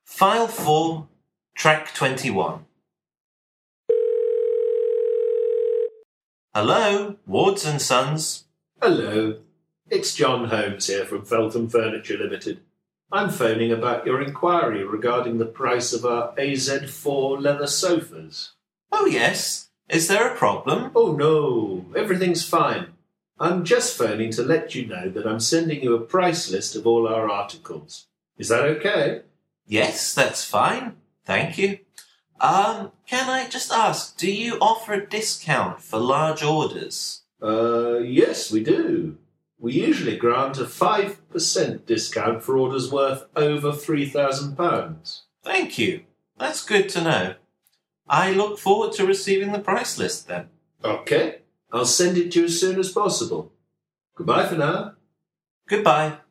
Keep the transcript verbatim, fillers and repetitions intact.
File four, track twenty-one. Hello, Wards and Sons. Hello, it's John Holmes here from Feltham Furniture Limited. I'm phoning about your inquiry regarding the price of our A Z four leather sofas. Oh yes, is there a problem? Oh no, everything's fine. I'm just phoning to let you know that I'm sending you a price list of all our articles. Is that okay? Yes, that's fine. Thank you. Um, can I just ask, do you offer a discount for large orders? Uh, yes, we do. We usually grant a five percent discount for orders worth over three thousand pounds. Thank you. That's good to know. I look forward to receiving the price list then. Okay, I'll send it to you as soon as possible. Goodbye for now. Goodbye.